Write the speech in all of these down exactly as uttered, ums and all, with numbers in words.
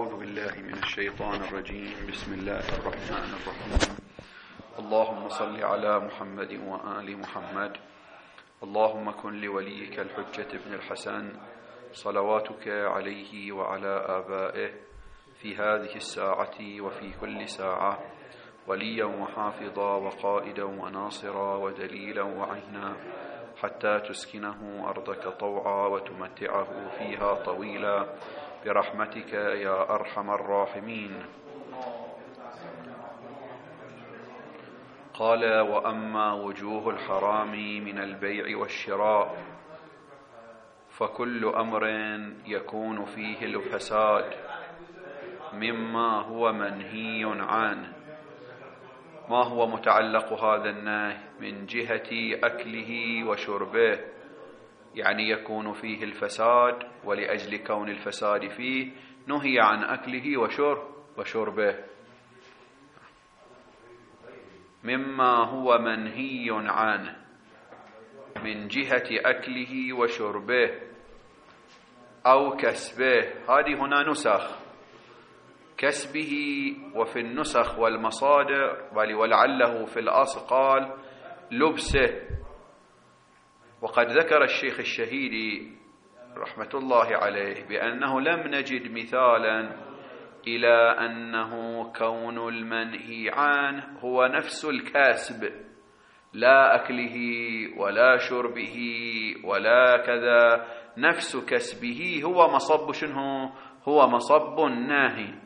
أعوذ بالله من الشيطان الرجيم. بسم الله الرحمن الرحيم. اللهم صل على محمد وآل محمد. اللهم كن لوليك الحجة ابن الحسن صلواتك عليه وعلى آبائه في هذه الساعة وفي كل ساعة وليا وحافظا وقائدا وناصرا ودليلا وعينا، حتى تسكنه أرضك طوعا وتمتعه فيها طويلا برحمتك يا أرحم الراحمين. قال: وأما وجوه الحرام من البيع والشراء فكل أمر يكون فيه الفساد مما هو منهي عنه. ما هو متعلق هذا النهي؟ من جهة أكله وشربه، يعني يكون فيه الفساد، ولأجل كون الفساد فيه نهي عن أكله وشرب وشربه. مما هو منهي عنه من جهة أكله وشربه أو كسبه. هذه هنا نسخ كسبه، وفي النسخ والمصادر ولعله في الأصل قال لبسه. وقد ذكر الشيخ الشهيدي رحمة الله عليه بأنه لم نجد مثالا إلى أنه كون المنهي عنه هو نفس الكسب، لا أكله ولا شربه ولا كذا، نفس كسبه هو مصب شنو؟ هو مصب الناهي.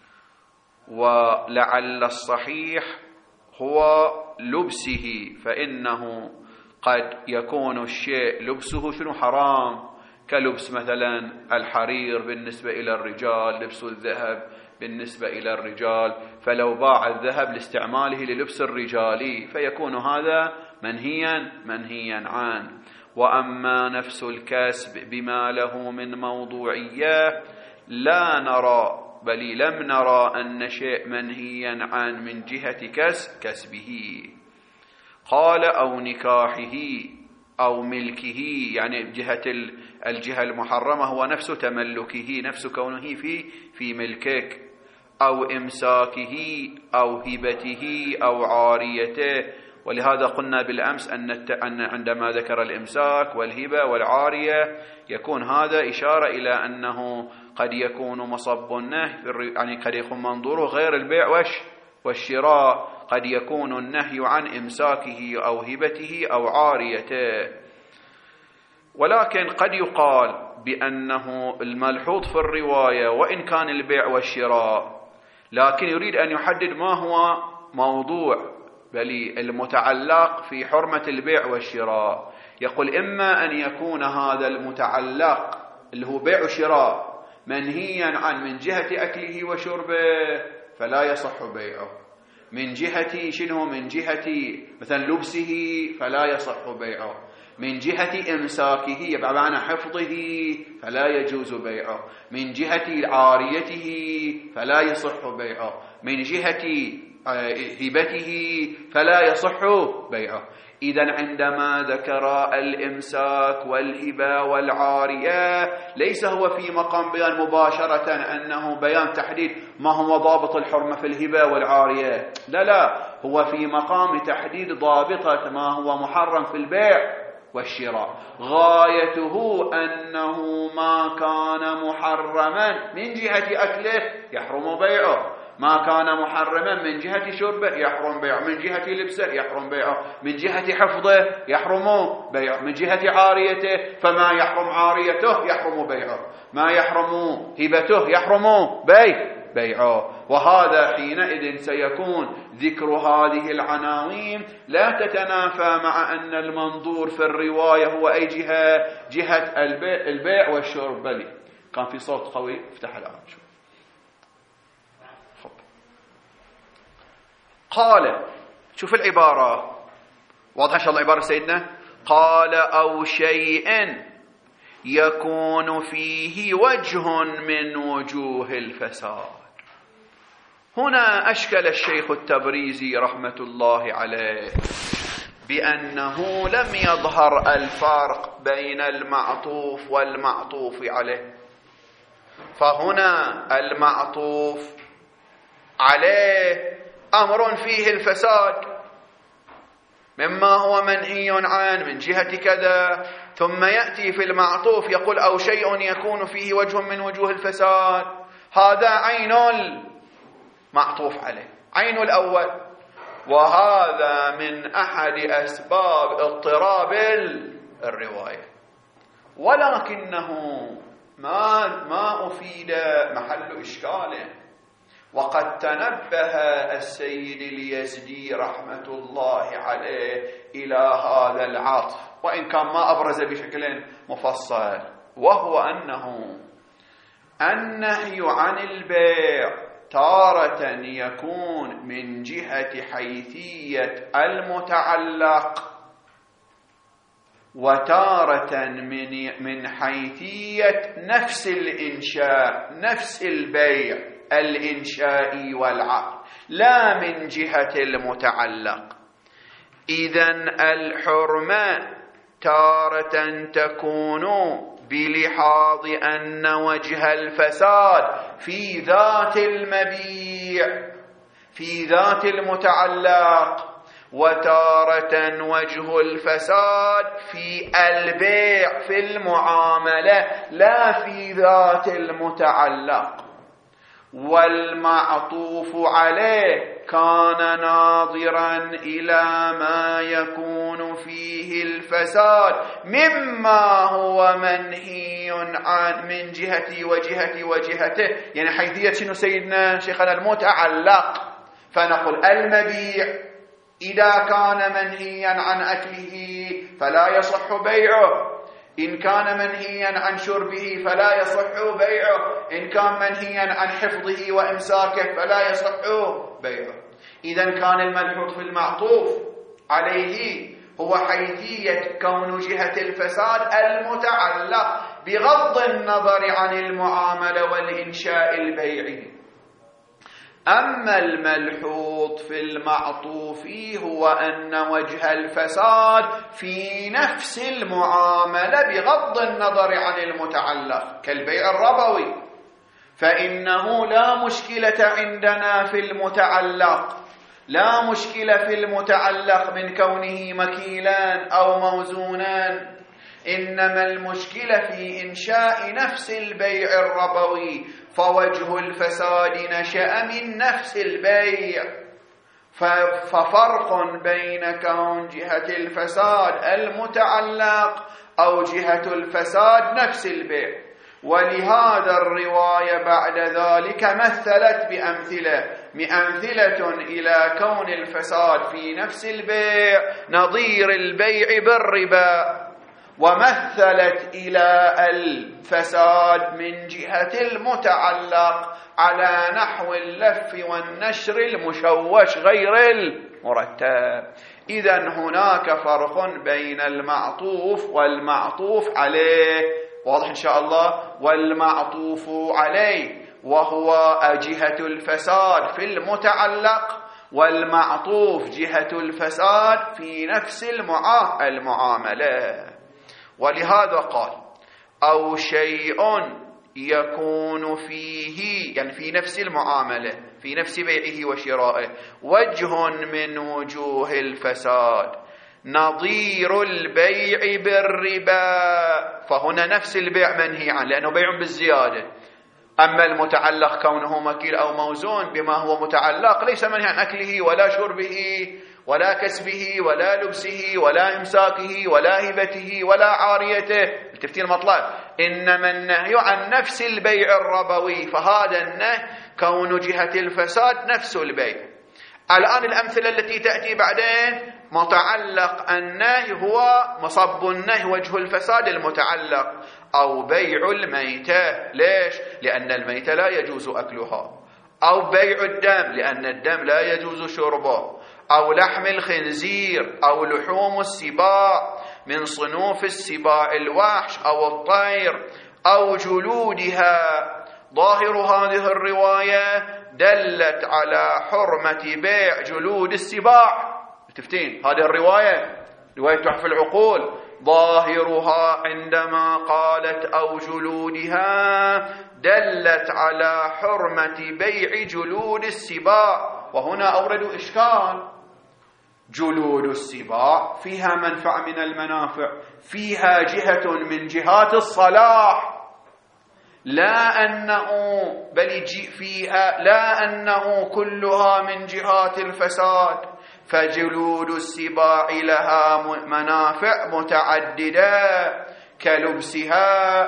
ولعل الصحيح هو لبسه، فإنه قد يكون الشيء لبسه شنو؟ حرام، كلبس مثلا الحرير بالنسبة إلى الرجال، لبس الذهب بالنسبة إلى الرجال، فلو باع الذهب لاستعماله للبس الرجالي فيكون هذا منهيا منهيا عنه. وأما نفس الكسب بما له من موضوعية لا نرى، بل لم نرى أن شيء منهيا عن من جهة كسب كسبه. قال: أو نكاحه أو ملكه، يعني جهة الجهة المحرمة هو نفس تملكه، نفس كونه في في ملكك، أو إمساكه أو هبته أو عاريته. ولهذا قلنا بالأمس أن عندما ذكر الإمساك والهبة والعارية يكون هذا إشارة إلى أنه قد يكون مصب النهي، يعني قد يكون منظوره غير البيع والشراء، قد يكون النهي عن إمساكه أو هبته أو عاريته. ولكن قد يقال بأنه الملحوظ في الرواية وإن كان البيع والشراء، لكن يريد أن يحدد ما هو موضوع بل المتعلق في حرمة البيع والشراء. يقول: إما أن يكون هذا المتعلق اللي هو بيع وشراء منهيا عن من جهة أكله وشربه فلا يصح بيعه، من جهة شنو؟ من جهة مثلا لبسه فلا يصح بيعه، من جهة إمساكه بمعنى حفظه فلا يجوز بيعه، من جهة عاريته فلا يصح بيعه، من جهة هبته فلا يصح بيعه. إذن عندما ذكر الإمساك والهبة والعارية ليس هو في مقام بيان مباشرة أنه بيان تحديد ما هو ضابط الحرمة في الهبة والعارية، لا لا، هو في مقام تحديد ضابطة ما هو محرم في البيع والشراء. غايته أنه ما كان محرما من جهة أكله يحرم بيعه، ما كان محرما من جهة شربه يحرم بيعه، من جهة لبسه يحرم بيعه، من جهة حفظه يحرم بيعه، من جهة عاريته فما يحرم عاريته يحرم بيعه، ما يحرم هبته يحرم بيع بيعه. وهذا حينئذ سيكون ذكر هذه العناوين لا تتنافى مع أن المنظور في الرواية هو أي جهة؟ جهة البيع, البيع والشرب. بلي كان في صوت قوي، افتح الآن شوف. قال، شوف العبارة واضحة إن شاء الله عبارة سيدنا. قال: أو شيء يكون فيه وجه من وجوه الفساد. هنا أشكل الشيخ التبريزي رحمة الله عليه بأنه لم يظهر الفرق بين المعطوف والمعطوف عليه. فهنا المعطوف عليه أمر فيه الفساد مما هو منهي عنه من جهة كذا، ثم يأتي في المعطوف يقول أو شيء يكون فيه وجه من وجوه الفساد، هذا عين المعطوف عليه، عين الأول. وهذا من أحد أسباب اضطراب الرواية، ولكنه ما ما أفيد محل إشكاله. وقد تنبه السيد اليزدي رحمة الله عليه إلى هذا العطف، وإن كان ما أبرز بشكل مفصل، وهو أنه النهي عن البيع تارة يكون من جهة حيثية المتعلق، وتارة من من حيثية نفس الإنشاء، نفس البيع الإنشائي والعقد، لا من جهة المتعلق. إذن الحرمة تارة تكون بلحاظ أن وجه الفساد في ذات المبيع، في ذات المتعلق، وتارة وجه الفساد في البيع في المعاملة لا في ذات المتعلق. والمعطوف عليه كان ناظرا إلى ما يكون فيه الفساد مما هو منهي عن من جهتي وجهتي وجهته، يعني حيثية شنو سيدنا شيخنا المتعلق. فنقول المبيع إذا كان منهيا عن أكله فلا يصح بيعه، إن كان منهيا عن شربه فلا يصح بيعه، إن كان منهيا عن حفظه وإمساكه فلا يصح بيعه. إذن كان الملحوظ في المعطوف عليه هو حيثية كون جهة الفساد المتعلق بغض النظر عن المعاملة والإنشاء البيعي. أما الملحوظ في المعطوف هو أن وجه الفساد في نفس المعاملة بغض النظر عن المتعلق كالبيع الربوي، فإنه لا مشكلة عندنا في المتعلق، لا مشكلة في المتعلق من كونه مكيلا أو موزونا، إنما المشكلة في إنشاء نفس البيع الربوي، فوجه الفساد نشأ من نفس البيع. ففرق بين كون جهة الفساد المتعلق أو جهة الفساد نفس البيع. ولهذا الرواية بعد ذلك مثلت بأمثلة بأمثلة إلى كون الفساد في نفس البيع نظير البيع بالربا، ومثلت إلى الفساد من جهة المتعلق على نحو اللف والنشر المشوش غير المرتب. إذن هناك فرق بين المعطوف والمعطوف عليه، واضح إن شاء الله؟ والمعطوف عليه وهو جهة الفساد في المتعلق، والمعطوف جهة الفساد في نفس المعاملة. ولهذا قال أو شيء يكون فيه، يعني في نفس المعاملة في نفس بيعه وشرائه، وجه من وجوه الفساد نظير البيع بالربا، فهنا نفس البيع منهي عنه لأنه بيع بالزيادة. أما المتعلق كونه مكيل أو موزون بما هو متعلق ليس منهي عن أكله ولا شربه ولا كسبه ولا لبسه ولا إمساكه ولا هبته ولا عاريته، التفتيل المطلب، إنما النهي عن نفس البيع الربوي، فهذا النهي كون جهة الفساد نفس البيع. الآن الأمثلة التي تأتي بعدين متعلق النهي هو مصب النهي وجه الفساد المتعلق، أو بيع الميتة، ليش؟ لأن الميتة لا يجوز أكلها، أو بيع الدم لأن الدم لا يجوز شربه، أو لحم الخنزير، أو لحوم السباع من صنوف السباع الوحش أو الطير، أو جلودها. ظاهر هذه الرواية دلت على حرمة بيع جلود السباع. تفتين هذه الرواية رواية تحف العقول ظاهرها عندما قالت أو جلودها دلت على حرمة بيع جلود السباع. وهنا أوردوا إشكال. جلود السباع فيها منفعة من المنافع، فيها جهة من جهات الصلاح، لا أنه بل يجي فيها لا أنه كلها من جهات الفساد. فجلود السباع لها منافع متعددة كلبسها،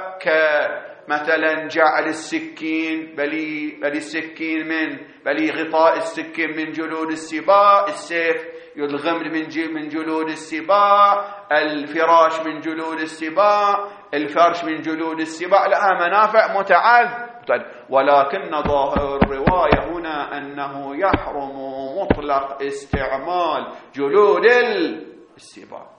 كمثلا جعل السكين بلي بلي السكين من بلي غطاء السكين من جلود السباع، السيف يلغم من من جلود السباع، الفراش من جلود السباع، الفرش من جلود السباع، لها منافع متعددة. ولكن ظاهر الرواية هنا أنه يحرم مطلق استعمال جلود السباع.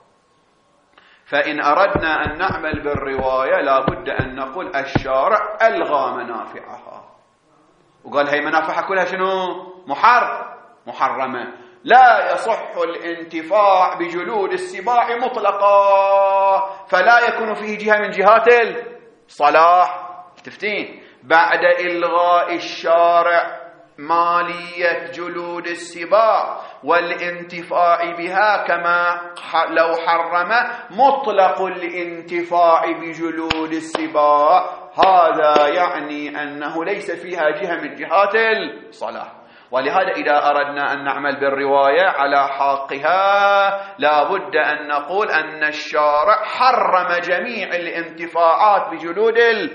فإن أردنا أن نعمل بالرواية لابد أن نقول الشارع ألغى منافعها وقال هي منافعها كلها شنو؟ محر محرمة. لا يصح الانتفاع بجلود السباع مطلقا، فلا يكون فيه جهة من جهات الصلاح. تفتين بعد إلغاء الشارع مالية جلود السباع والانتفاع بها، كما لو حرم مطلق الانتفاع بجلود السباع، هذا يعني أنه ليس فيها جهة من جهات الصلاح. ولهذا إذا أردنا أن نعمل بالرواية على حقها لابد أن نقول أن الشارع حرم جميع الانتفاعات بجلود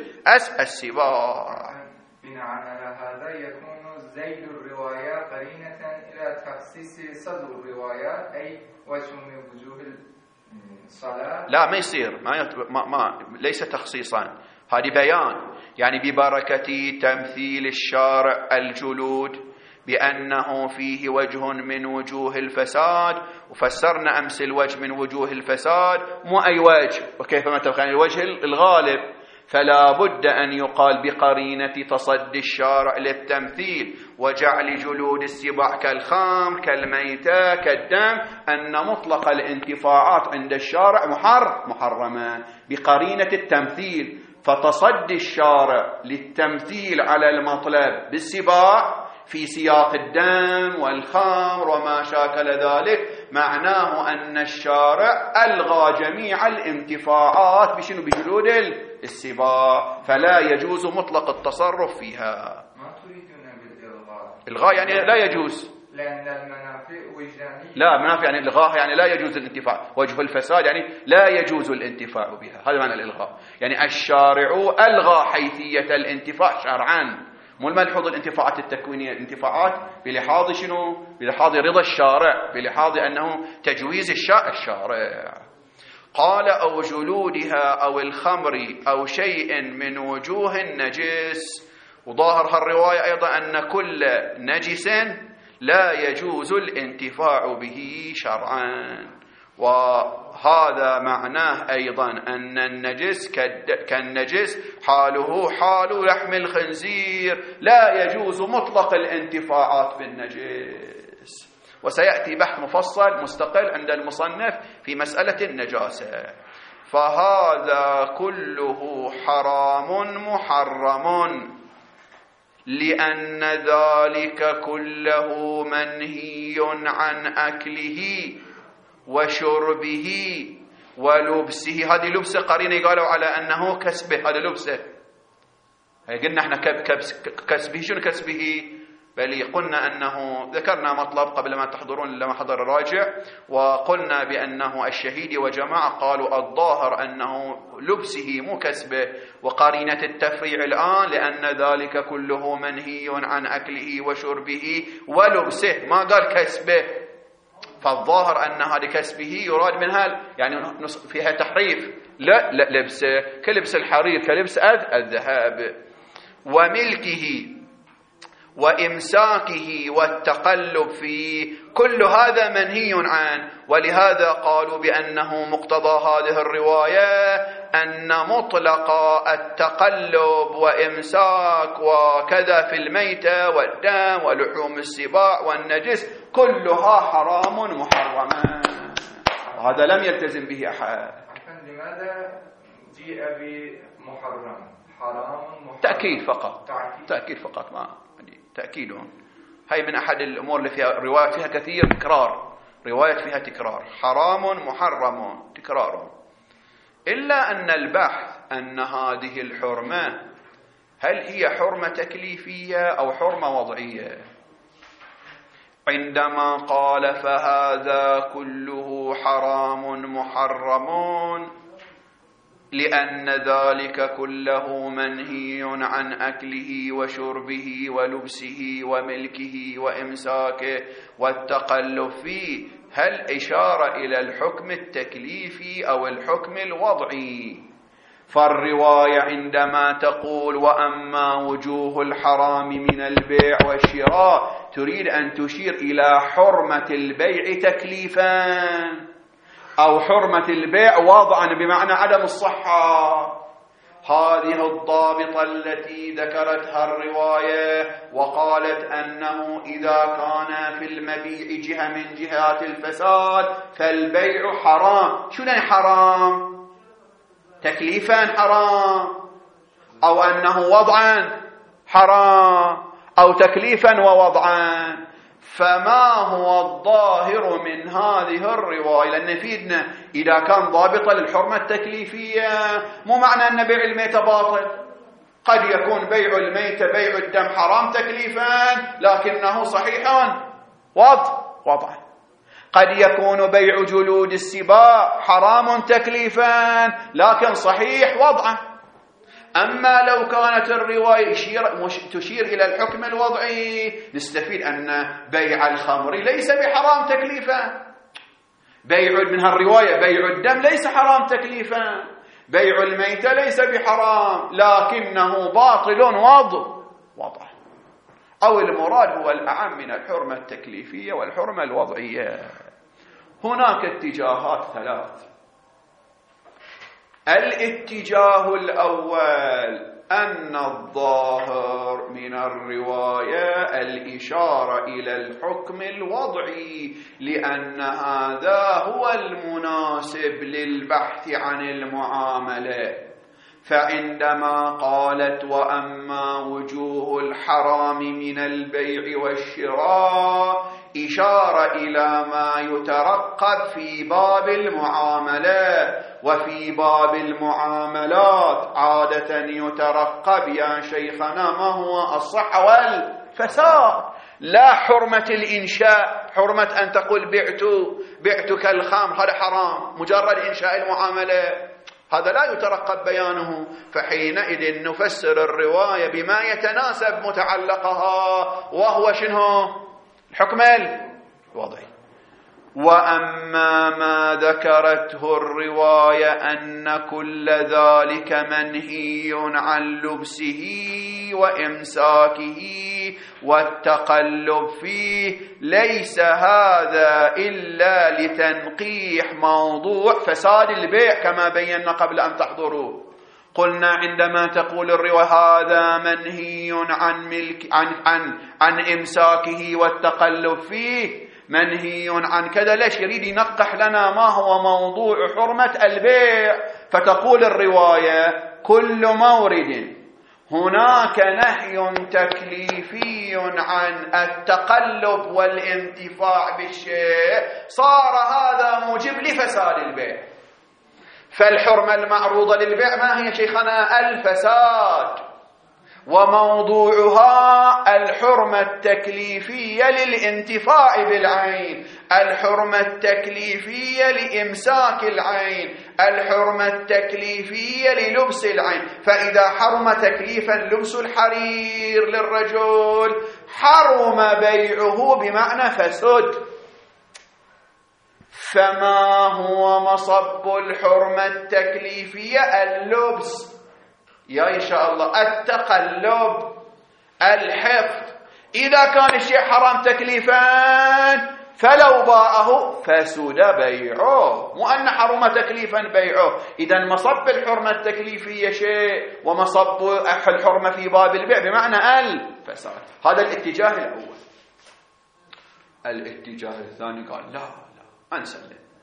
السباع. بناء على هذا يكون زيد الرواية قرينة إلى تخصيص صدر الرواية، أي وجه من وجوه الصلاة. لا، ما يصير، ما, يت... ما... ما ليس تخصيصا، هذه بيان. يعني ببركة تمثيل الشارع الجلود بأنه فيه وجه من وجوه الفساد، وفسرنا أمس الوجه من وجوه الفساد مو أي وجه، وكيف ما تبقى الوجه الغالب، فلا بد أن يقال بقرينة تصدي الشارع للتمثيل وجعل جلود السباع كالخمر كالميتة كالدم أن مطلق الانتفاعات عند الشارع محر محرمة بقرينة التمثيل. فتصدي الشارع للتمثيل على المطلب بالسباع في سياق الدم والخمر وما شاكل ذلك معناه أن الشارع ألغى جميع الانتفاعات بشنو؟ بجلود السباع، فلا يجوز مطلق التصرف فيها. ما تريدون بالإلغاء؟ إلغاء يعني لا يجوز، لأن المنافع وجدانية. لا، منافع يعني الإلغاء يعني لا يجوز الانتفاع، وجه الفساد يعني لا يجوز الانتفاع بها، هذا معنى الإلغاء. يعني الشارع ألغى حيثية الانتفاع شرعا، مو الملحوظ الانتفاعات التكوينية، الانتفاعات بلحاظ شنو؟ بلحاظ رضا الشارع، بلحاظ أنه تجويز الشارع. قال أو جلودها أو الخمر أو شيء من وجوه النجس. وظاهر هالرواية أيضا أن كل نجس لا يجوز الانتفاع به شرعا، وهذا معناه أيضا أن النجس كالنجس حاله حال لحم الخنزير، لا يجوز مطلق الانتفاعات بالنجس. وسيأتي بحث مفصل مستقل عند المصنف في مسألة النجاسة. فهذا كله حرام محرم لأن ذلك كله منهي عن أكله وشربه ولبسه. هذه لبسه قرينة قالوا على أنه كسبه، هذا لبسه. قلنا احنا كسبه، شنو كسبه؟ بل قلنا أنه ذكرنا مطلب قبل ما تحضرون لما حضر الراجع، وقلنا بأنه الشهيد وجماعة قالوا الظاهر أنه لبسه مو كسبه، وقرينة التفريع الآن لأن ذلك كله منهي عن أكله وشربه ولبسه، ما قال كسبه. فالظاهر أن هذا كسبه يراد منها يعني فيها تحريف، لا لا لبسه كلبس الحرير كلبس الذهب. وملكه وإمساكه والتقلب فيه كل هذا منهي عنه. ولهذا قالوا بأنه مقتضى هذه الرواية أن مطلق التقلب وإمساك وكذا في الميتة والدم ولحوم السباع والنجس كلها حرام محرمة، وهذا لم يلتزم به أحد. لماذا جيء بمحرم؟ حرام تأكيد فقط، تأكيد, تأكيد فقط، ما يعني تأكيدهم. هاي من أحد الأمور اللي فيها رواية فيها كثير تكرار، رواية فيها تكرار، حرام محرم تكرار. إلا أن البحث أن هذه الحرمة هل هي حرمة تكليفية أو حرمة وضعية. عندما قال فهذا كله حرام محرم لأن ذلك كله منهي عن أكله وشربه ولبسه وملكه وإمساكه والتقلب فيه، هل إشارة إلى الحكم التكليفي أو الحكم الوضعي؟ فالرواية عندما تقول وأما وجوه الحرام من البيع والشراء تريد أن تشير إلى حرمة البيع تكليفا أو حرمة البيع وضعا بمعنى عدم الصحة. هذه الضابطة التي ذكرتها الرواية وقالت أنه إذا كان في المبيع جهة من جهات الفساد فالبيع حرام. شو يعني حرام؟ تكليفا حرام، أو أنه وضعا حرام، أو تكليفا ووضعا. فما هو الظاهر من هذه الرواية؟ لأن يفيدنا إذا كان ضابطا للحرمة التكليفية مو معنى أن بيع الميتة باطل، قد يكون بيع الميتة بيع الدم حرام تكليفا لكنه صحيح وضع وضعا. قد يكون بيع جلود السباع حرام تكليفا لكن صحيح وضعا. أما لو كانت الرواية تشير إلى الحكم الوضعي نستفيد أن بيع الخمر ليس بحرام تكليفا، بيع من هالرواية بيع الدم ليس حرام تكليفا، بيع الميتة ليس بحرام لكنه باطل وضع وضع. أو المراد هو الأعم من الحرمة التكليفية والحرمة الوضعية. هناك اتجاهات ثلاث. الاتجاه الأول أن الظاهر من الرواية الإشارة إلى الحكم الوضعي لأن هذا هو المناسب للبحث عن المعاملة. فعندما قالت وأما وجوه الحرام من البيع والشراء إشارة إلى ما يترقب في باب المعاملة، وفي باب المعاملات عادة يترقب يا شيخنا ما هو الصحة والفساد، لا حرمة الإنشاء، حرمة أن تقول بعت بعتك الخمر هذا حرام، مجرد إنشاء المعاملة هذا لا يترقب بيانه. فحينئذ نفسر الرواية بما يتناسب متعلقها وهو شنو؟ الحكم الوضعي. وأما ما ذكرته الرواية أن كل ذلك منهي عن لبسه وإمساكه والتقلب فيه ليس هذا إلا لتنقيح موضوع فساد البيع كما بينا قبل أن تحضروا. قلنا عندما تقول الرواية هذا منهي عن ملك عن عن عن إمساكه والتقلب فيه منهي عن كذا، ليش يريد ينقح لنا ما هو موضوع حرمة البيع. فتقول الرواية كل مورد هناك نهي تكليفي عن التقلب والانتفاع بالشيء صار هذا موجب لفساد البيع. فالحرمة المعروضة للبيع ما هي شيخنا؟ الفساد، وموضوعها الحرمة التكليفية للانتفاع بالعين، الحرمة التكليفية لإمساك العين، الحرمة التكليفية للبس العين. فإذا حرم تكليفا لبس الحرير للرجل حرم بيعه بمعنى فسد. فما هو مصب الحرمة التكليفية؟ اللبس يا إن شاء الله، التقلب، الحفظ. إذا كان الشيء حرام تكليفا فلو باعه فسد بيعه، مو أن حرم تكليفا بيعه. إذا مصب الحرمة التكليفية شيء ومصب الحرمة في باب البيع بمعنى الفساد. هذا الاتجاه الأول. الاتجاه الثاني قال لا لا أنسلم،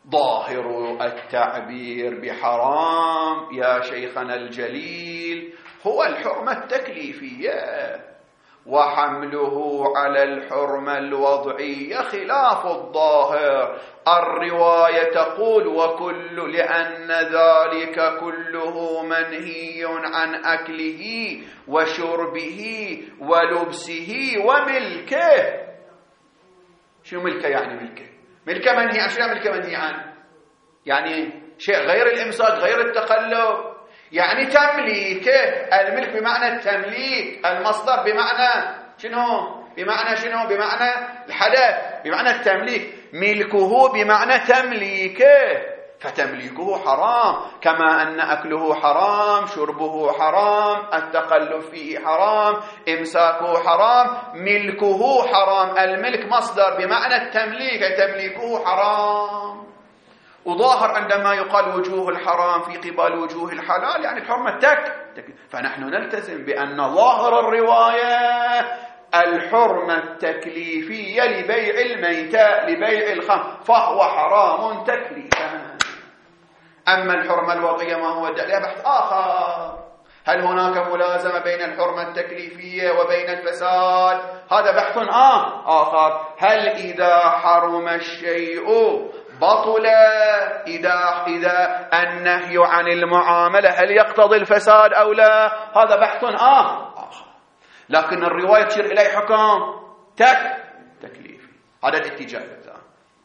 ظاهر التعبير بحرام يا شيخنا الجليل هو الحرمة التكليفية، وحمله على الحرمة الوضعية خلاف الظاهر. الرواية تقول وكل لأن ذلك كله منهي عن أكله وشربه ولبسه وملكه. شو ملكه؟ يعني ملكه ملكه منهي عن شيء، ملكه منهي عنه يعني شيء غير الإمساك غير التقلب، يعني تمليكه. الملك بمعنى التمليك، المصدر بمعنى شنو؟ بمعنى شنو؟ بمعنى الحدث، بمعنى التمليك. ملكه بمعنى تمليكه، فتمليكه حرام، كما أن أكله حرام، شربه حرام، التقلب فيه حرام، إمساكه حرام، ملكه حرام. الملك مصدر بمعنى التمليك، تمليكه حرام. وظاهر عندما يقال وجوه الحرام في قبال وجوه الحلال يعني الحرمة تك. فنحن نلتزم بأن ظاهر الرواية الحرمة التكليفية لبيع الميتة، لبيع الخمر، فهو حرام تكليفا. أما الحرمة الوضعية ما هو دليل بحث آخر. هل هناك ملازمة بين الحرمة التكليفية وبين الفساد؟ هذا بحث آه آخر. هل إذا حرم الشيء بطل، إذا إذا النهي عن المعاملة هل يقتضي الفساد أو لا؟ هذا بحث آه آخر. لكن الرواية تشير إليه حكم تك تكليفي. هذا الاتجاه الثاني.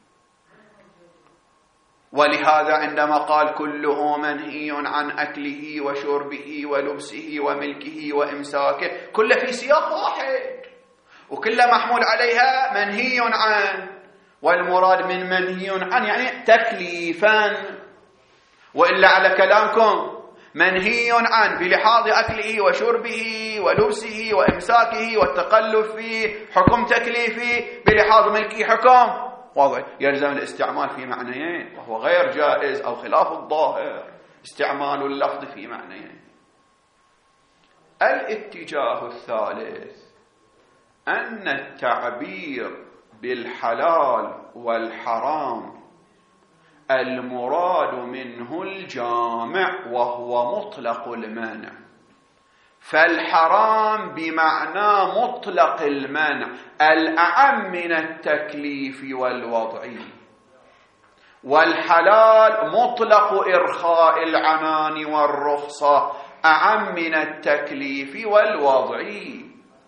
ولهذا عندما قال كله منهي عن أكله وشربه ولبسه وملكه وإمساكه، كله في سياق واحد وكله محمول عليها منهي عن، والمراد من منهي عن يعني تكليفا. وإلا على كلامكم منهي عن بلحاظ أكله وشربه ولبسه وإمساكه والتقلب فيه حكم تكليفي، بلحاظ ملكه حكم وضعي. يلزم الاستعمال في معنيين، وهو غير جائز أو خلاف الظاهر استعمال اللفظ في معنيين. الاتجاه الثالث أن التعبير بالحلال والحرام المراد منه الجامع وهو مطلق المانع. فالحرام بمعنى مطلق المانع الأعم من التكليف والوضعي، والحلال مطلق إرخاء العنان والرخصة أعم من التكليف والوضعي.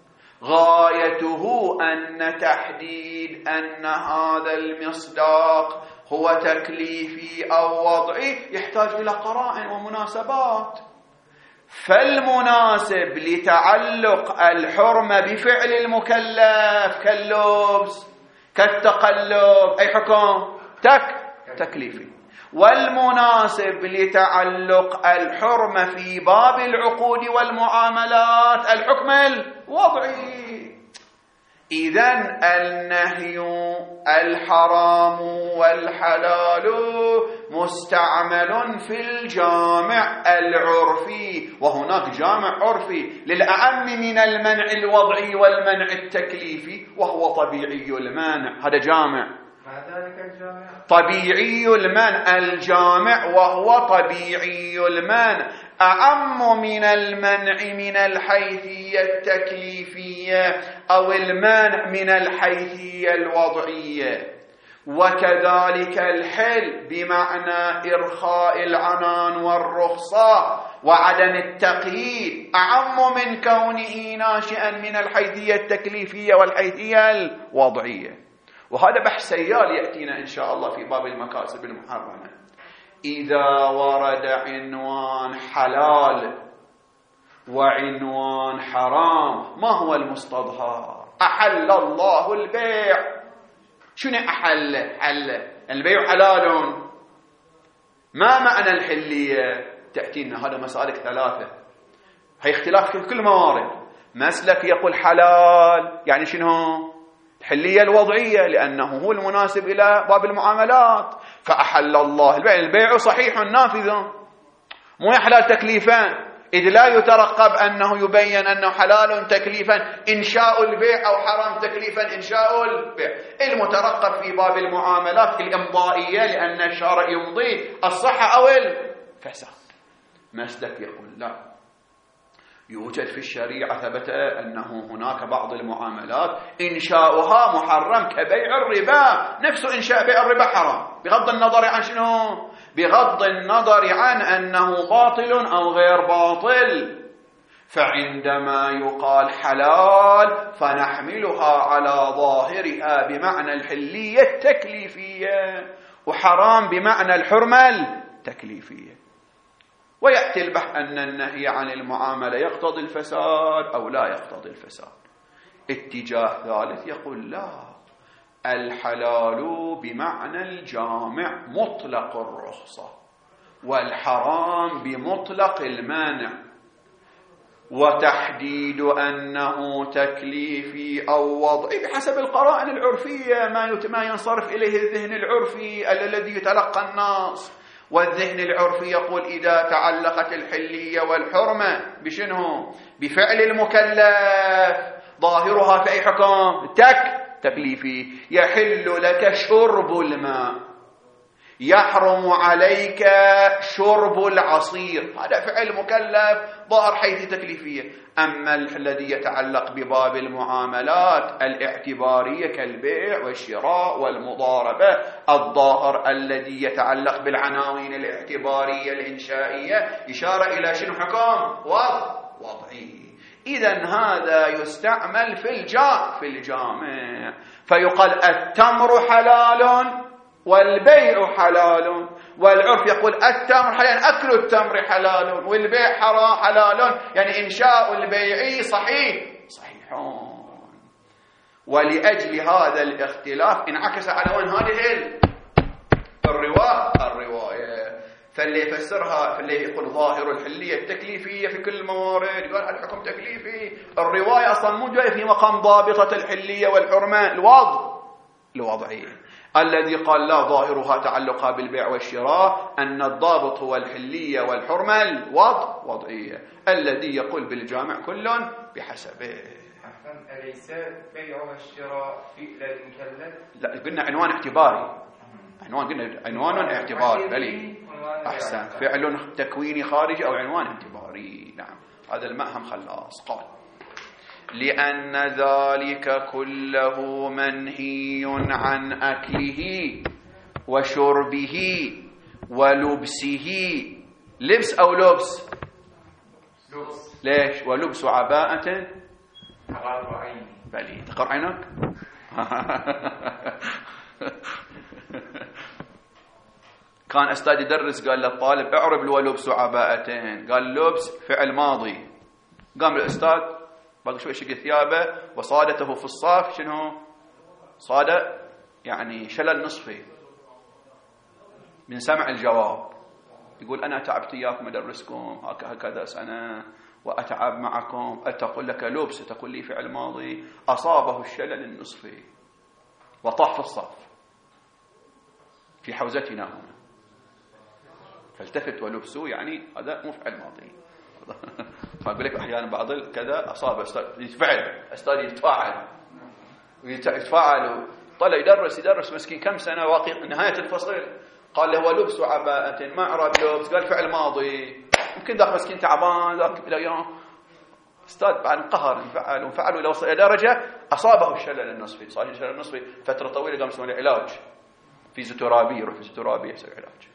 غايته أن تحديد أن هذا المصداق هو تكليفي أو وضعي يحتاج إلى قرائن ومناسبات. فالمناسب لتعلق الحرمة بفعل المكلف كاللبس كالتقلب أي حكم تك تكليفي، والمناسب لتعلق الحرمة في باب العقود والمعاملات الحكم الوضعي. إذن النهي الحرام والحلال مستعمل في الجامع العرفي، وهناك جامع عرفي للأعم من المنع الوضعي والمنع التكليفي وهو طبيعي المانع. هذا جامع ما ذلك الجامع؟ طبيعي المانع. الجامع وهو طبيعي المانع أعم من المنع من الحيثية التكليفية أو المانع من الحيثية الوضعية. وكذلك الحل بمعنى إرخاء العنان والرخصة وعدم التقييد أعم من كونه ناشئا من الحيثية التكليفية والحيثية الوضعية. وهذا بحث سيال يأتينا إن شاء الله في باب المكاسب المحرمة. إذا ورد عنوان حلال وعنوان حرام ما هو المستظهر؟ أحل الله البيع. شنو أحل؟ حل البيع حلال. ما معنى الحلية؟ تأتينا هذا مسالك ثلاثة، هي اختلاف في كل موارد. مسلك يقول حلال يعني شنو؟ الحلية الوضعية لأنه هو المناسب إلى باب المعاملات، فأحل الله البيع. البيع صحيح نافذ مو يحلال تكليفان. إذ لا يترقب أنه يبين أنه حلال تكليفا إنشاء البيع أو حرام تكليفا إنشاء البيع. المترقب في باب المعاملات الإمضائية لأن الشارع يمضي الصحة أو الفساد. مسلك يقول لا، يوجد في الشريعة ثبت أنه هناك بعض المعاملات إنشاؤها محرم كبيع الربا، نفس إنشاء بيع الربا حرام بغض النظر عن شنو؟ بغض النظر عن أنه باطل أو غير باطل. فعندما يقال حلال فنحملها على ظاهرها بمعنى الحلية التكليفية، وحرام بمعنى الحرمة التكليفية. ويأتي البحث أن النهي عن المعاملة يقتضي الفساد أو لا يقتضي الفساد. اتجاه ثالث يقول لا، الحلال بمعنى الجامع مطلق الرخصة، والحرام بمطلق المانع، وتحديد أنه تكليفي أو وضعي بحسب القرائن العرفية، ما ينصرف إليه الذهن العرفي الذي يتلقى الناس. والذهن العرفي يقول إذا تعلقت الحلية والحرمة بشنو؟ بفعل المكلف، ظاهرها في أي حكم؟ تك تكليفي. يحل لك شرب الماء، يحرم عليك شرب العصير، هذا فعل مكلف ظاهر حيث تكليفية. أما الذي يتعلق بباب المعاملات الاعتبارية كالبيع والشراء والمضاربة، الظاهر الذي يتعلق بالعناوين الاعتبارية الإنشائية إشارة إلى شنو حكم؟ وضع وضعي. إذن هذا يستعمل في الجامع في الجامع فيقال التمر حلال والبيع حلال، والعرف يقول التمر حلال أكل التمر حلال، والبيع حرام حلال يعني إنشاء البيع صحيح صحيحون. ولأجل هذا الاختلاف انعكس على وين هذه الرواية الرواية فاللي يفسرها فاللي يقول ظاهر الحلية التكليفية في كل الموارد قال الحكم تكليفي. الرواية أصلا مو جاي في مقام ضابطة الحلية والحرمة الوضع الوضعية. الذي قال لا ظاهرها تعلقها بالبيع والشراء أن الضابط هو الحلية والحرمة الوضع وضعية. الذي يقول بالجامع كل بحسبه. أليس بيع والشراء فعل المكلف؟ لا قلنا عنوان اعتباري، عنوان قلنا عنوان اعتباري بلي أحسن، فعل تكويني خارجي أو عنوان اعتباري. نعم هذا المأهم خلاص. قال لأن ذلك كله منهي عن أكله وشربه ولبسه. لبس أو لبس؟ لبس. ليش؟ ولبس عباءة تقر عيني. بلي تقر عينك. كان أستاذ يدرس قال للطالب اعرب له لبس عباءتين، قال لبس فعل ماضي. قام الأستاذ باقي شوي شق ثيابه وصادته في الصاف شنو؟ صادة يعني شلل نصفي من سمع الجواب. يقول أنا تعبت إياكم أدرسكم هكذا سنة وأتعب معكم، أتقول لك لبس تقول لي فعل ماضي. أصابه الشلل النصفي وطاح في الصف في حوزتنا هنا، فالتفت ولبسه يعني هذا مو فعل ماضي. فأقول لك أحيانا بعض كذا أصاب يتفعل أستاذ يتفاعل ويتفاعل. طلع يدرس يدرس مسكين كم سنة واقع نهاية الفصل قال له ولبس عباءة ما أعرف لبس، قال فعل ماضي. يمكن ذاك مسكين تعبان ذاك إلى يوم أستاذ بعد قهر انفعل وانفعل إلى وصل درجة أصابه الشلل النصفي. صار الشلل النصفي فترة طويلة قام يسوي له علاج فيزيوثيرابي، يروح فيزيوثيرابي يسوي علاج.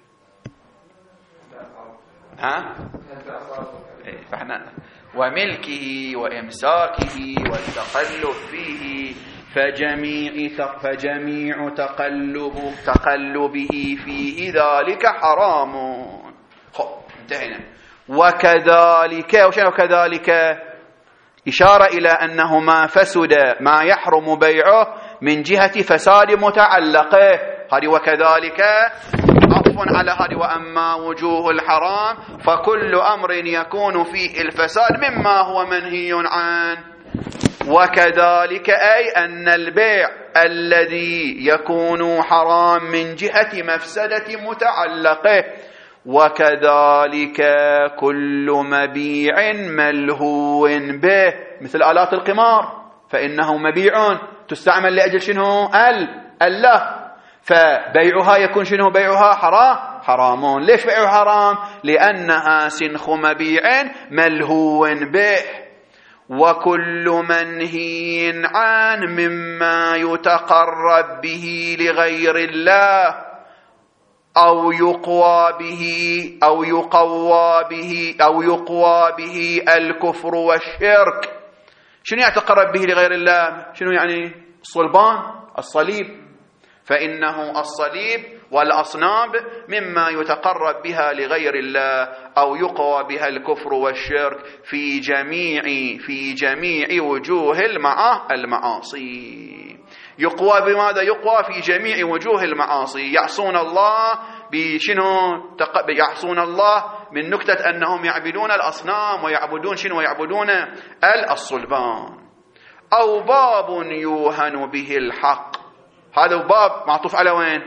ها؟ إيه فإحنا وملكه وإمساكه والتقلب فيه فجميع فجميع تقلب تقلبه فيه ذلك حرام. خب انتهينا. وكذلك وشنو وكذلك؟ إشارة إلى أنه ما فسد ما يحرم بيعه من جهة فساد متعلقه. هذه وكذلك عطف على هذه. وأما وجوه الحرام فكل أمر يكون فيه الفساد مما هو منهي عنه. وكذلك أي أن البيع الذي يكون حرام من جهة مفسدة متعلقه وكذلك كل مبيع ملهو به، مثل آلات القمار فإنه مبيع تستعمل لأجل شنو؟ ال الله، فبيعها يكون شنو؟ بيعها حرام حرام. ليش بيعها حرام؟ لأنها سنخ مبيع ملهو به. وكل منهي عن مما يتقرب به لغير الله أو يقوى به أو يقوى به أو يقوى به الكفر والشرك. شنو يتقرب به لغير الله؟ شنو يعني؟ الصلبان، الصليب، فإنه الصليب والأصنام مما يتقرب بها لغير الله أو يقوى بها الكفر والشرك في جميع في جميع وجوه المعاصي. يقوى بماذا؟ يقوى في جميع وجوه المعاصي. يعصون الله بشنو؟ يعصون الله من نكتة أنهم يعبدون الأصنام ويعبدون شنو؟ ويعبدون الصلبان. أو باب يوهن به الحق، هذا باب معطوف على وين؟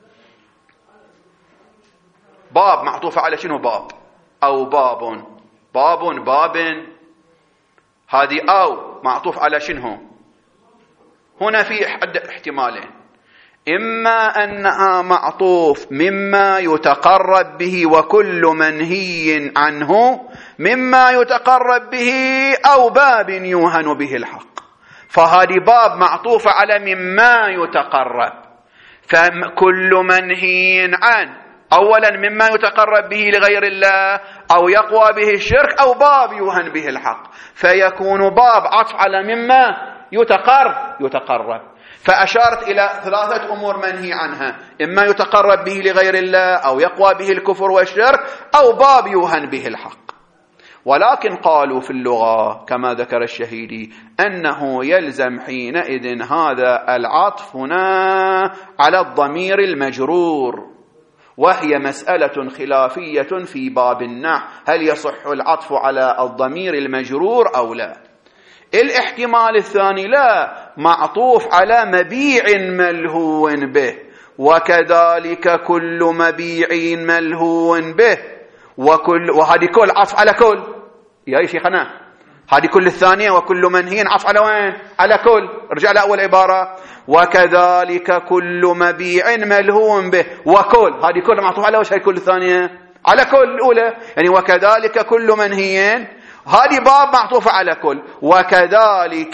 باب معطوف على شنو؟ باب. أو باب باب باب، هذه أو معطوف على شنو؟ هنا في حد احتمالين، إما أنها معطوف مما يتقرب به وكل منهي عنه مما يتقرب به، أو باب يوهن به الحق. فهذه باب معطوفة على مما يتقرب، فكل منهي عن أولا مما يتقرب به لغير الله أو يقوى به الشرك، أو باب يوهن به الحق، فيكون باب عطف على مما يتقرب يتقرب فأشارت إلى ثلاثة أمور منهي عنها، إما يتقرب به لغير الله أو يقوى به الكفر والشرك أو باب يوهن به الحق. ولكن قالوا في اللغة كما ذكر الشهيدي أنه يلزم حينئذ هذا العطف هنا على الضمير المجرور، وهي مسألة خلافية في باب النحو، هل يصح العطف على الضمير المجرور أو لا؟ الاحتمال الثاني لا، معطوف على مبيع ملهو به، وكذلك كل مبيع ملهو به، وكل وهذه كل عطف على كل. يا شيخنا هذه كل الثانية، وكل منهي عطف على وين؟ على كل. ارجع لأول عبارة، وكذلك كل مبيع ملهو به، وكل هذه كل معطوف على وش؟ هي كل الثانية على كل الأولى، يعني وكذلك كل منهي، هذه باب معطوفة على كل، وكذلك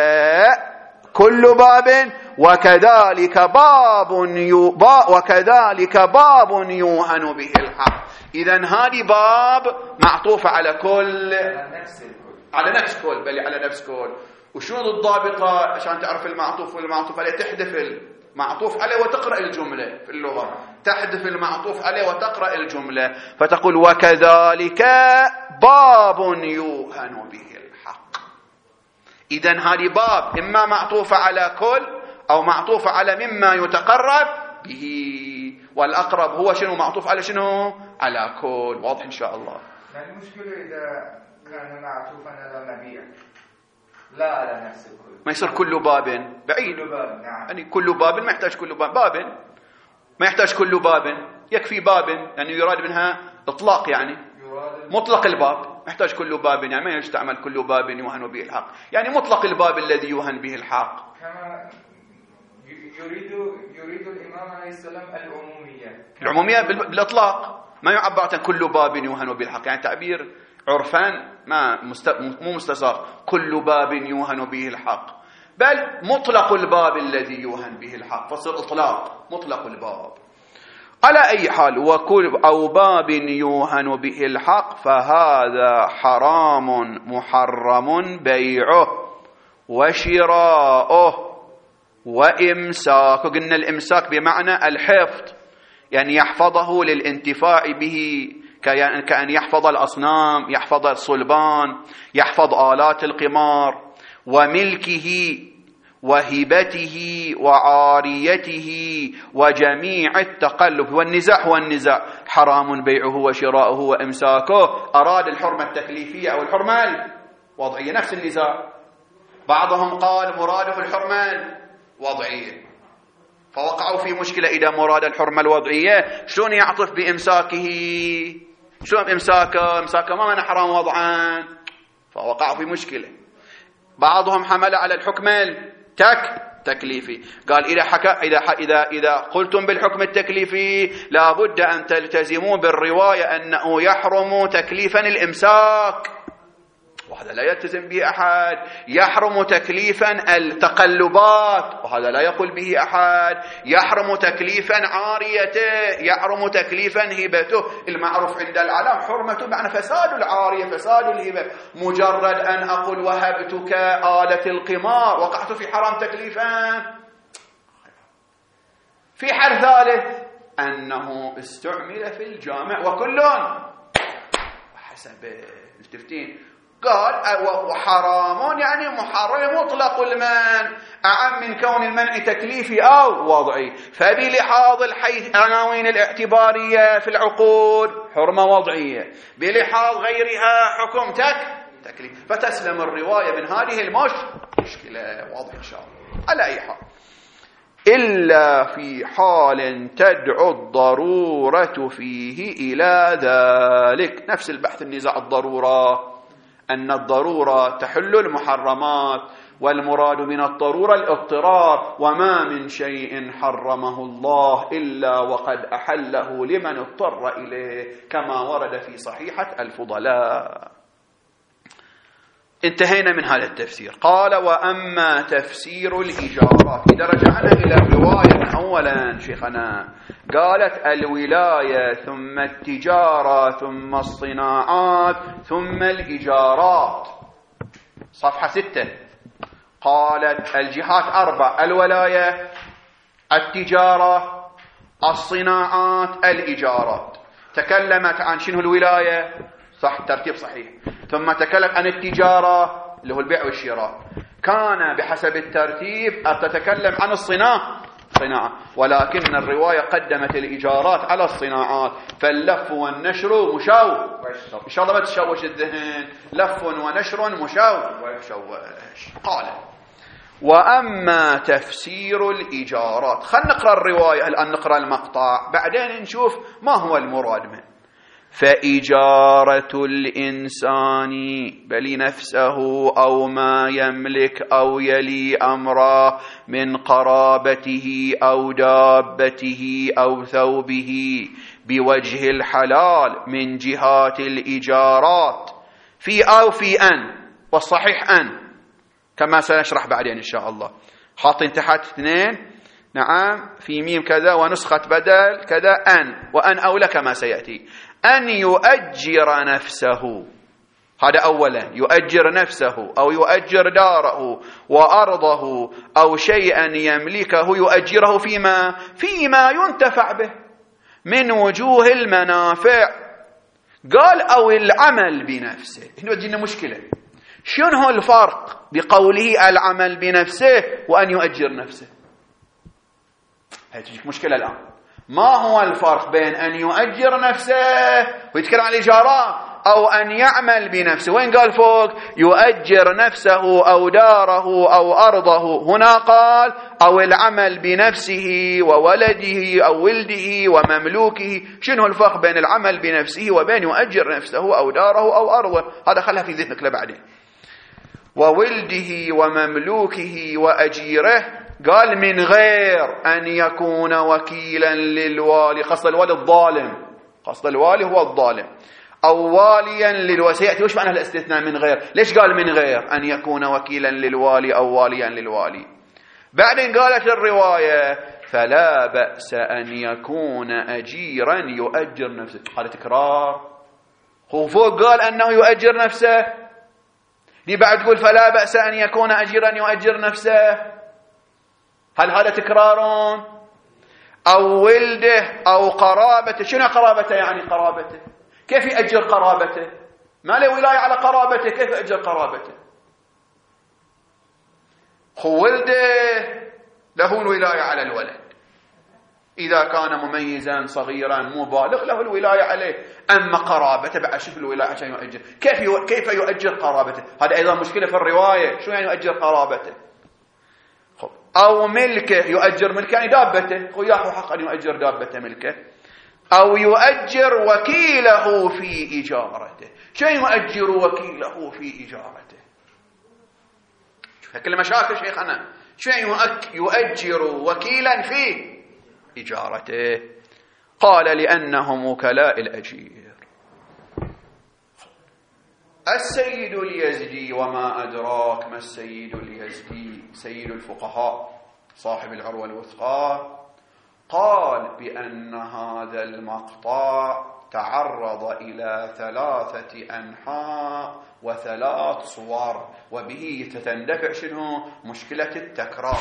كل باب، وكذلك باب يو با وكذلك باب يوهن به الحق. إذن هذه باب معطوفة على كل، على نفس كل، بل على نفس كل. وشنو الضابطة عشان تعرف المعطوف والمعطوف عليه؟ تحذف المعطوف عليه وتقرأ الجملة. في اللغة تحذف المعطوف عليه وتقرأ الجملة، فتقول وكذلك باب يوهن به الحق. إذن هذه باب إما معطوفة على كل أو معطوفة على مما يتقرب به، والأقرب هو شنو؟ معطوف على شنو؟ على كل. واضح إن شاء الله؟ المشكلة إذا كان معطوفا على مبيع لا على نفس الكل، ما يصير كل باب بعيد. كل باب نعم، يعني كل باب ما يحتاج كل باب، باب ما يحتاج كل باب، يكفي باب، يعني يراد منها إطلاق، يعني مطلق الباب، يحتاج كل باب، يعني ما يستعمل كل باب يوهن به الحق، يعني مطلق الباب الذي يوهن به الحق. كما يريد يريد الإمام عليه السلام العمومية، العمومية بالإطلاق، ما يعبر عن كل باب يوهن به الحق، يعني تعبير عرفان ما مست... مو مستساغ، كل باب يوهن به الحق، بل مطلق الباب الذي يوهن به الحق، فصل إطلاق مطلق الباب. على أي حال، وكل أو باب يوهن به الحق فهذا حرام محرم بيعه وشراؤه وإمساكه. قلنا الإمساك بمعنى الحفظ، يعني يحفظه للانتفاع به، كأن يحفظ الأصنام، يحفظ الصلبان، يحفظ آلات القمار، وملكه وهبته وعاريته وجميع التقلب والنزاع. والنزاع حرام بيعه وشراؤه وإمساكه، أراد الحرمة التكليفية أو الحرمة الوضعية، نفس النزاع. بعضهم قال مراده الحرمة الوضعية، فوقعوا في مشكلة. إذا مراد الحرمة الوضعية شلون يعطف بإمساكه؟ شلون إمساكه؟ إمساكه ما من حرام وضعا، فوقعوا في مشكلة. بعضهم حمل على الحكم التك تكليفي، قال إذا حكى إذا إذا إذا قلتم بالحكم التكليفي لابد أن تلتزموا بالرواية أنه يحرم تكليفا الإمساك، وهذا لا يلتزم به أحد. يحرم تكليفا التقلبات، وهذا لا يقول به أحد. يحرم تكليفا عاريته، يحرم تكليفا هبته. المعروف عند العالم حرمته معنى فساد العارية، فساد الهبة. مجرد أن أقول وهبتك آلة القمار وقعت في حرام تكليفا. في حال ثالث أنه استعمل في الجامع وكل وحسب التفتين. قال وحرام يعني محرم مطلق المنع، أعم من كون المنع تكليفي أو وضعي. فبلحاظ الحيث عناوين الاعتبارية في العقود حرمة وضعية، بلحاظ غيرها حكم تك تكليف. فتسلم الرواية من هذه المشكلة. واضح إن شاء الله. على أي حال إلا في حال تدعو الضرورة فيه إلى ذلك. نفس البحث النزاع الضرورة، أن الضرورة تحل المحرمات، والمراد من الضرورة الاضطرار، وما من شيء حرمه الله إلا وقد أحله لمن اضطر إليه، كما ورد في صحيحة الفضلاء. انتهينا من هذا التفسير. قال وأما تفسير الإجارات. إذا رجعنا إلى الرواية أولا شيخنا قالت الولاية ثم التجارة ثم الصناعات ثم الإجارات، صفحة ستة. قالت الجهات أربع: الولاية، التجارة، الصناعات، الإجارات. تكلمت عن شنو الولاية، صح، ترتيب صحيح. ثم تكلم عن التجارة اللي هو البيع والشراء. كان بحسب الترتيب تتكلم عن الصناعة صناعة، ولكن الرواية قدمت الإجارات على الصناعات. فاللف والنشر مشاو، إن شاء الله ما تشوش الذهن، لف ونشر مشاو. قال وأما تفسير الإجارات. خلنا نقرأ الرواية الآن، نقرأ المقطع بعدين نشوف ما هو المراد منه. فإجارة الإنسان بل نفسه أو ما يملك أو يلي أمره من قرابته أو دابته أو ثوبه بوجه الحلال من جهات الإجارات في أو في أن، والصحيح أن كما سنشرح بعدين إن شاء الله. حاطين تحت اثنين، نعم، في ميم كذا ونسخة بدل كذا أن، وأن أولى كما سيأتي. أن يؤجر نفسه، هذا أولا، يؤجر نفسه أو يؤجر داره وأرضه أو شيئا يملكه يؤجره فيما فيما ينتفع به من وجوه المنافع. قال أو العمل بنفسه. هنا تجينا مشكلة، شنو هو الفرق بقوله العمل بنفسه وأن يؤجر نفسه؟ هذه تجيك مشكلة الآن. ما هو الفرق بين أن يؤجر نفسه ويتكلم عن الإجارة أو أن يعمل بنفسه؟ وين قال فوق يؤجر نفسه أو داره أو أرضه؟ هنا قال أو العمل بنفسه وولده أو ولده ومملوكه. شنو الفرق بين العمل بنفسه وبين يؤجر نفسه أو داره أو أرضه؟ هذا خلها في ذهنك لبعدين. وولده ومملوكه وأجيره، قال من غير أن يكون وكيلا للوالي. قصد الوالي الظالم، قصد الوالي هو الظالم، أو واليا للوالي. سيأتي وش معنى الاستثناء من غير؟ ليش قال من غير أن يكون وكيلا للوالي أو واليا للوالي؟ بعدين قالت الرواية فلا بأس أن يكون أجيرا يؤجر نفسه. هذا تكرار. هو فوق قال أنه يؤجر نفسه، دي بعد تقول فلا بأس أن يكون أجيرا يؤجر نفسه. هل هذا تكرار؟ أو ولده أو قرابته. شنو قرابته؟ يعني قرابته كيف يأجر قرابته؟ ما له ولاية على قرابته، كيف يأجر قرابته؟ هو ولده له الولاية على الولد إذا كان مميزا صغيرا مبالغ، له الولاية عليه. أما قرابته بقى شوف الولاية عشان يؤجر. كيف يو... كيف يؤجر قرابته؟ هذا أيضا مشكلة في الرواية. شو يعني يؤجر قرابته؟ أو ملكه، يؤجر ملكه يعني دابته، وياه حق أن يؤجر دابته ملكه، أو يؤجر وكيله في إجارته. شيء يؤجر وكيله في إجارته؟ شوف المشاكل شيخنا. شيء يؤجر وكيلا في إجارته؟ قال لأنهم وكلاء الأجير. السيد اليزدي، وما أدراك ما السيد اليزدي، سيد الفقهاء صاحب العروة الوثقى، قال بأن هذا المقطع تعرض إلى ثلاثة أنحاء وثلاث صور، وبه تتندفع شنو؟ مشكلة التكرار.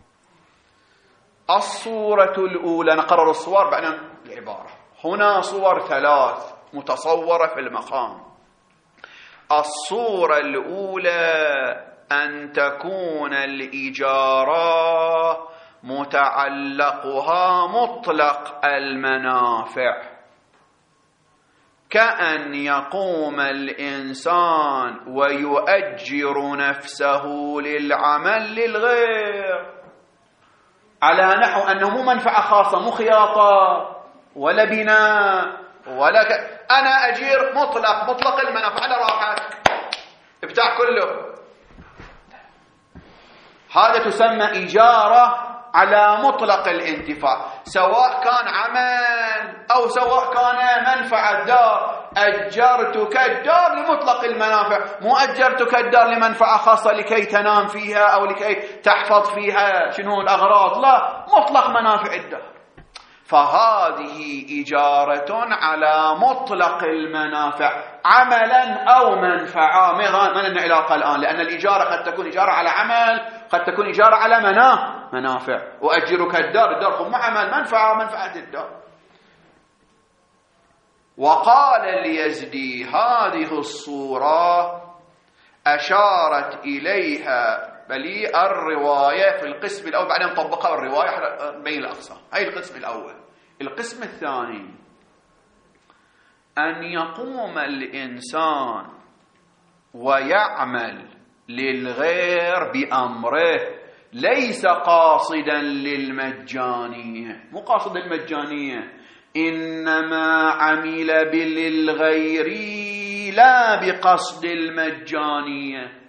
الصورة الأولى، نقرر الصور بعد العبارة. هنا صور ثلاث متصورة في المقام. الصورة الأولى أن تكون الإجارة متعلقها مطلق المنافع، كأن يقوم الإنسان ويؤجر نفسه للعمل للغير، على نحو أنه مو منفعة خاصة، مو خياطة ولا بناء ولا ك... أنا أجير مطلق مطلق المنافع على راحتك، ابتاع كله. هذا تسمى إجارة على مطلق الانتفاع، سواء كان عمل أو سواء كان منفعة دار. أجرتك الدار لمطلق المنافع، مو أجرتك الدار لمنفعة خاصة لكي تنام فيها أو لكي تحفظ فيها شنو الأغراض، لا، مطلق منافع الدار. فهذه إجارة على مطلق المنافع، عملا أو منفعة. ما لنا علاقة الآن، لأن الإجارة قد تكون إجارة على عمل، قد تكون إجارة على منافع. وأجرك الدار، الدار مو عمل، منفعة، منفعة الدار. وقال اليزدي هذه الصورة أشارت إليها بل الرواية في القسم الأول، بعدين طبقها الرواية بين الأقسام. هاي القسم الأول. القسم الثاني أن يقوم الإنسان ويعمل للغير بأمره، ليس قاصدا للمجانية، مو قاصد المجانية، إنما عمل للغير لا بقصد المجانية.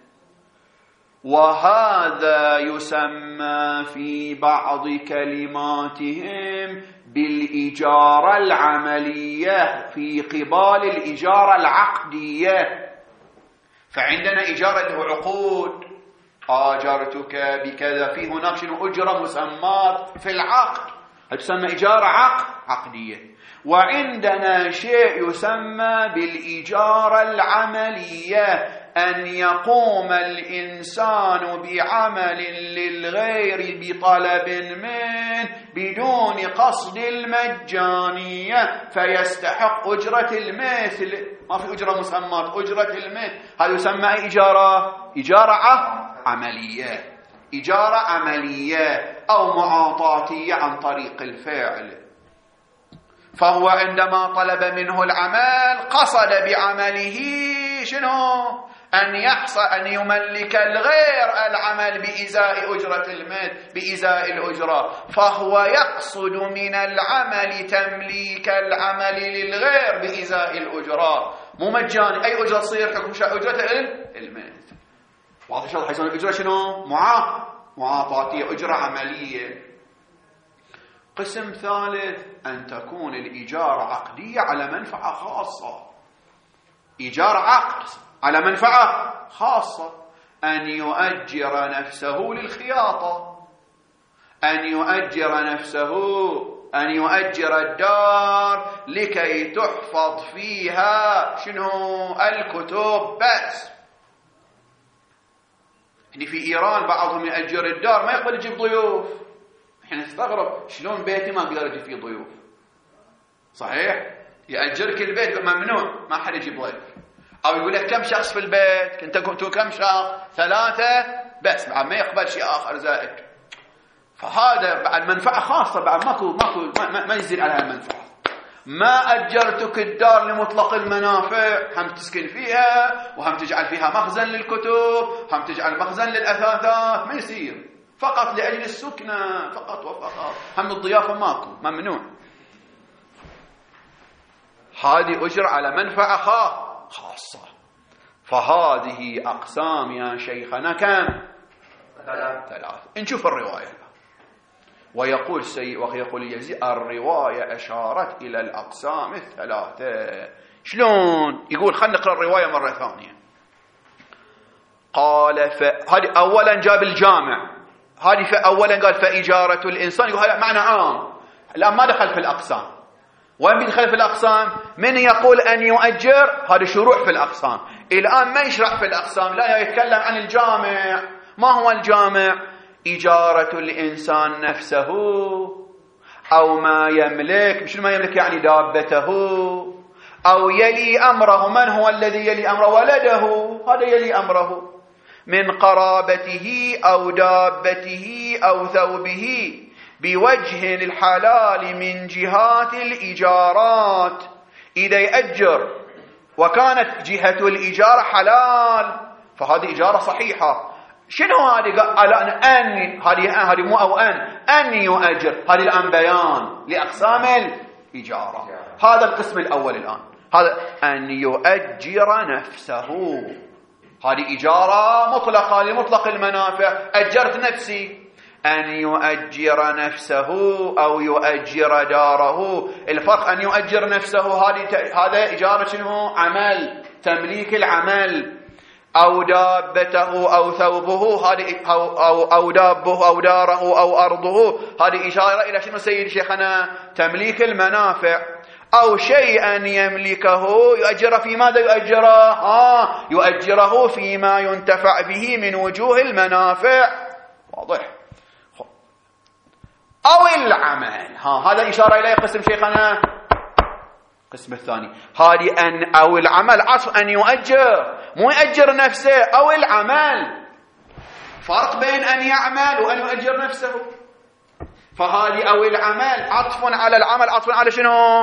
وهذا يسمى في بعض كلماتهم بالإجارة العملية في قبال الإجارة العقدية. فعندنا إجارة له عقود، آجرتك بكذا، في هناك شنو أجرة مسمات في العقد، تسمى إجارة عقد عقدية. وعندنا شيء يسمى بالإجارة العملية، أن يقوم الإنسان بعمل للغير بطلب منه بدون قصد المجانية فيستحق أجرة المثل. ما في أجرة مسمات، أجرة المثل. هذا يسمى إجارة إجارة عملية، إجارة عملية أو معاطاتية عن طريق الفعل. فهو عندما طلب منه العمل قصد بعمله شنو؟ أن يحصل أن يملك الغير العمل بإزاء أجرة المثل، بإزاء الأجرة. فهو يقصد من العمل تمليك العمل للغير بإزاء الأجرة، مو مجاني. أي أجرة تصير حكم أجرة المثل. واضح إن شاء الله. حيصير الأجرة شنو؟ معاطاتية، أجرة عملية. قسم ثالث أن تكون الإجارة عقدية على منفعة خاصة، إجارة عقد على منفعة خاصة، أن يؤجر نفسه للخياطة، أن يؤجر نفسه، أن يؤجر الدار لكي تحفظ فيها شنو؟ الكتب بس. يعني في إيران بعضهم يأجر الدار، ما يقبل يجيب ضيوف. احنا نستغرب شلون بيتي ما اقدر اجي فيه ضيوف. صحيح؟ يأجرك البيت ممنوع، ما حد يجيب ضيف. او يقول لك كم شخص في البيت؟ انت كنتوا كم شخص؟ ثلاثة بس، بعد ما يقبل شيء اخر زائد. فهذا بعد منفعة خاصة، بعد ماكو ماكو ما, ما يزيد على المنفعة. ما أجرتك الدار لمطلق المنافع، هم تسكن فيها وهم تجعل فيها مخزن للكتب، هم تجعل مخزن للأثاثات، ما يصير. فقط لأجل السكنة فقط وفقط، هم الضيافة ماكو، ممنوع. هذه أجر على منفعة خاصة. فهذه أقسام يا شيخنا كم؟ ثلاث. نشوف الرواية. ويقول سي ويقول اليزيد الرواية أشارت إلى الأقسام الثلاثة. شلون؟ يقول خلينا نقرأ الرواية مرة ثانية. قال فهذه أولا جاب الجامع، هذه أولا قال فإجارة الإنسان، يقول هذا معنى عام، الآن ما دخل في الأقسام. وين بيدخل في الأقسام؟ من يقول أن يؤجر، هذا شروع في الأقسام. الآن ما يشرح في الأقسام، لا يتكلم عن الجامع. ما هو الجامع؟ إجارة الإنسان نفسه أو ما يملك، مش ما يملك يعني دابته، أو يلي أمره. من هو الذي يلي أمره؟ ولده، هذا يلي أمره، من قرابته أو دابته أو ثوبه بوجه الحلال من جهات الإجارات. إذا يأجر وكانت جهة الإجارة حلال فهذه إجارة صحيحة. شنو هذه؟ قال أن هذه هذه مو أو أن أن يؤجر، هذه الآن بيان لأقسام الإجارة. هذا القسم الأول الآن، هذا أن يؤجر نفسه، هذه إجارة مطلقة لمطلق المنافع. أجرت نفسي. أن يؤجر نفسه أو يؤجر داره. الفرق أن يؤجر نفسه هذه هذا إجارة شنو؟ عمل، تمليك العمل. أو دابته أو ثوبه، هذه أو أو أو دابه أو داره أو أرضه، هذه إشارة إلى شنو سيد شيخنا؟ تمليك المنافع. أو شيئا يملكه يؤجر في ماذا يؤجره؟ آه يؤجره فيما ينتفع به من وجوه المنافع. واضح؟ أو العمل، ها هذا إشارة إليه قسم شيخنا. قسم الثاني هذه أن أو العمل عطف أن يؤجر، مو يؤجر نفسه. أو العمل، فرق بين أن يعمل وأن يؤجر نفسه. فهذه أو العمل عطف على العمل، عطف على شنو؟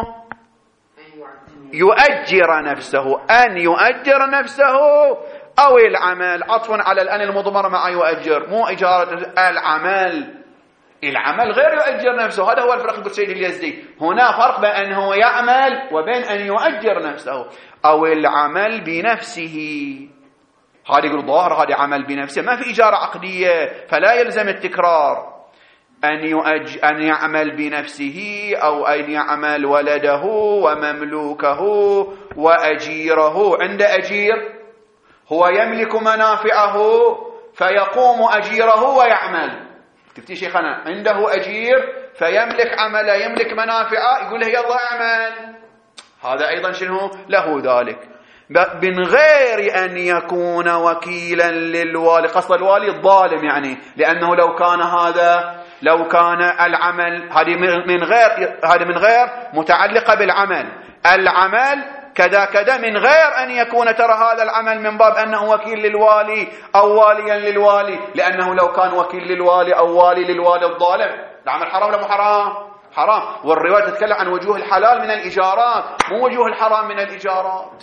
يؤجر نفسه، أن يؤجر نفسه. أو العمل عطف على الأن المضمر مع يؤجر، مو إجارة العمل. العمل غير يؤجر نفسه، هذا هو الفرق. يقول سيد اليزدي هنا فرق بين أنه يعمل وبين أن يؤجر نفسه. أو العمل بنفسه، هذا يقول ظاهر هذا عمل بنفسه، ما في إجارة عقدية فلا يلزم التكرار. أن يؤج أن يعمل بنفسه أو أن يعمل ولده ومملوكه وأجيره. عند أجير هو يملك منافعه فيقوم أجيره ويعمل. تفتي شيخنا عنده أجير فيملك عمله، يملك منافعه، يقول له يلا اعمل. هذا أيضا شنو له ذلك؟ من غير أن يكون وكيلا للوالي. قصد الوالي الظالم يعني، لأنه لو كان هذا لو كان العمل هذه من غير هذه من غير متعلقة بالعمل. العمل كذا كذا من غير أن يكون ترى هذا العمل من باب أنه وكيل للوالي أو واليا للوالي، لأنه لو كان وكيل للوالي أو والي للوالي الظالم العمل حرام ولا مو حرام؟ حرام. والرواية تتكلم عن وجوه الحلال من الإيجارات، مو وجوه الحرام من الإيجارات.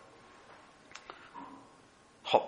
خب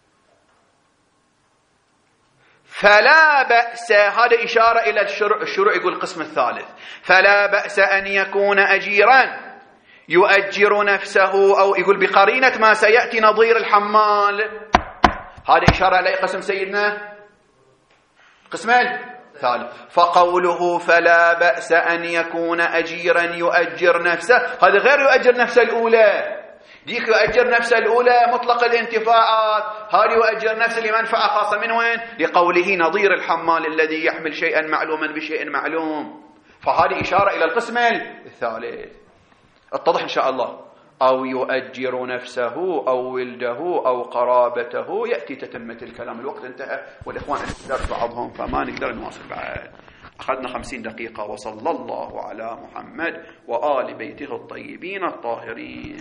فلا بأس، هذا إشارة إلى الشروع. الشروع يقول القسم الثالث فلا بأس أن يكون أجيرا يؤجر نفسه، أو يقول بقرينة ما سيأتي نظير الحمال. هذا إشارة إلى قسم سيدنا قسم الثالث. فقوله فلا بأس أن يكون أجيرا يؤجر نفسه، هذا غير يؤجر نفسه الأولى. ديك يؤجر نفسه الأولى مطلق الانتفاعات، هذا يؤجر نفسه لمنفعة خاصة. من وين؟ لقوله نظير الحمال الذي يحمل شيئا معلوما بشيء معلوم. فهذه إشارة إلى القسم الثالث. اتضح إن شاء الله. أو يؤجر نفسه أو ولده أو قرابته، يأتي تتمة الكلام. الوقت انتهى والإخوان اختلف بعضهم فما نقدر نواصل بعد. أخذنا خمسين دقيقة. وصلى الله على محمد وآل بيته الطيبين الطاهرين.